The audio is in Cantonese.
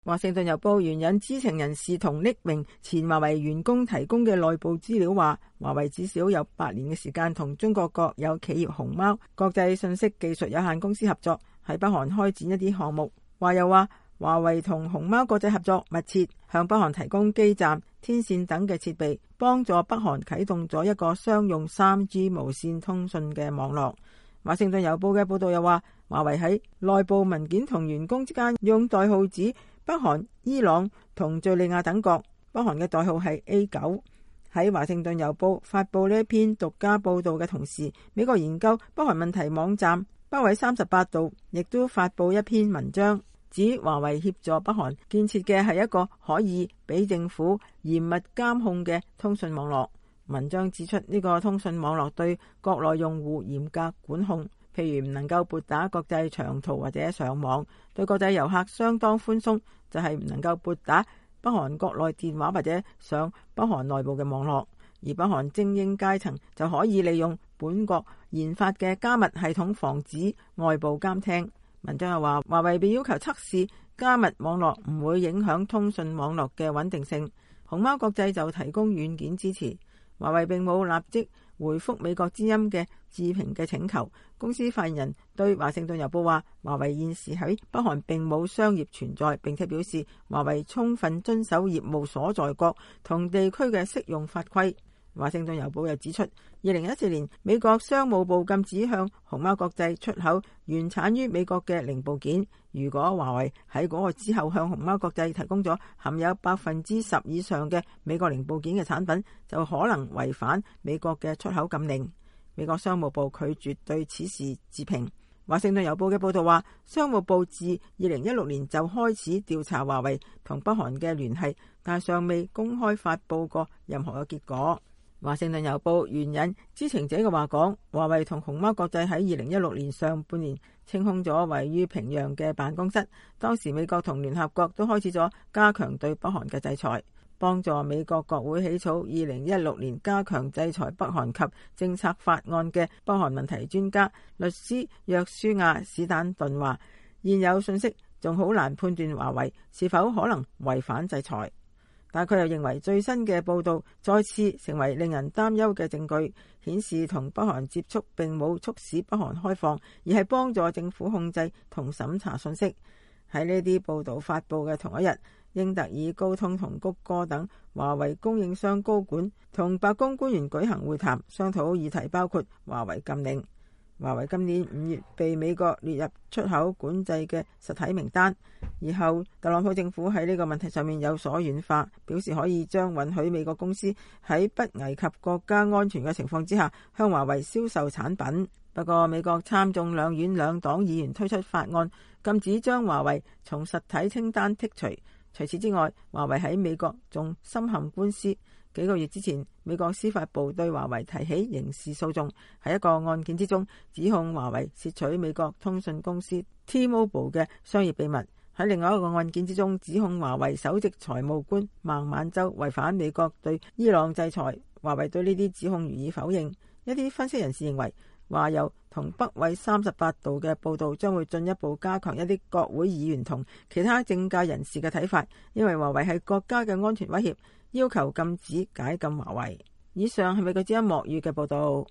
華盛頓郵報援引知情人士同匿名前華為員工提供嘅內部資料話，華為至少有8年嘅時間同中國國有企業鴻貓國際信息技術有限公司合作，喺北韓開展一啲項目。又話華為同鴻貓國際合作密切，向北韓提供基站、天線等嘅設備，幫助北韓啟動咗一個商用 3G 無線通訊嘅網絡。華盛頓郵報嘅報道又話，華為喺內部文件同員工之間用代號指北韓、伊朗同敘利亞等國，北韓嘅代號係 A9。喺華盛頓郵報發佈呢一篇獨家報道嘅同時，美國研究北韓問題網站北緯38度亦都發佈一篇文章，指華為協助北韓建設嘅係一個可以俾政府嚴密監控嘅通訊網絡。文章指出，呢個通訊網絡對國內用戶嚴格管控，譬如唔能夠撥打國際長途或者上網，對國際遊客相當寬鬆，就係唔能夠撥打北韓國內電話或者上北韓內部嘅網絡。而北韓精英階層就可以利用本國研發嘅加密系統防止外部監聽。文章又話，華為被要求測試加密網絡唔會影響通訊網絡嘅穩定性，鴻貓國際就提供軟件支持。華為並冇立即回覆美國之音嘅置評嘅請求。公司發言人對華盛頓郵報話，華為現時喺北韓並冇商業存在，並且表示華為充分遵守業務所在國同地區嘅適用法規。華盛頓郵報又指出，2014年美國商務部禁止向鴻貓國際出口原產於美國嘅零部件。如果華為喺嗰個之後向鴻貓國際提供咗含有10%以上嘅美國零部件嘅產品，就可能違反美國嘅出口禁令。美國商務部拒絕對此事置評。華盛頓郵報嘅報道話，商務部自2016年就開始調查華為同北韓嘅聯繫，但尚未公開發佈過任何嘅結果。華盛頓郵報援引知情者嘅話講，華為同鴻貓國際喺2016年上半年清空咗位於平壤嘅辦公室。當時美國同聯合國都開始咗加強對北韓嘅制裁，幫助美國國會起草2016年加強制裁北韓及政策法案嘅北韓問題專家律師約書亞史坦頓話，現有信息仲好難判斷華為是否可能違反制裁。但佢又認為最新嘅報道再次成為令人擔憂嘅證據，顯示同北韓接觸並冇促使北韓開放，而係幫助政府控制同審查信息。喺呢啲報道發佈嘅同一日，英特爾、高通同谷歌等華為供應商高管同白宮官員舉行會談，商討議題包括華為禁令。華為今年5月被美國列入出口管制嘅實體名單，以後特朗普政府喺呢個問題上面有所軟化，表示可以將允許美國公司喺不危及國家安全嘅情況之下向華為銷售產品。不過美國參眾兩院兩黨議員推出法案，禁止將華為從實體清單剔除。除此之外，華為喺美國仲深陷官司。幾個月之前，美國司法部對華為提起刑事訴訟，喺一個案件之中指控華為竊取美國通訊公司 T-Mobile 嘅商業秘密。喺另外一個案件之中，指控華為首席財務官孟晚舟違反美國對伊朗制裁。華為對呢啲指控予以否認。一啲分析人士認為，華郵同北緯38度嘅報導將會進一步加強一啲國會議員同其他政界人士嘅睇法，因為華為係國家嘅安全威脅，要求禁止解禁華為。以上係美國之音莫語嘅報導。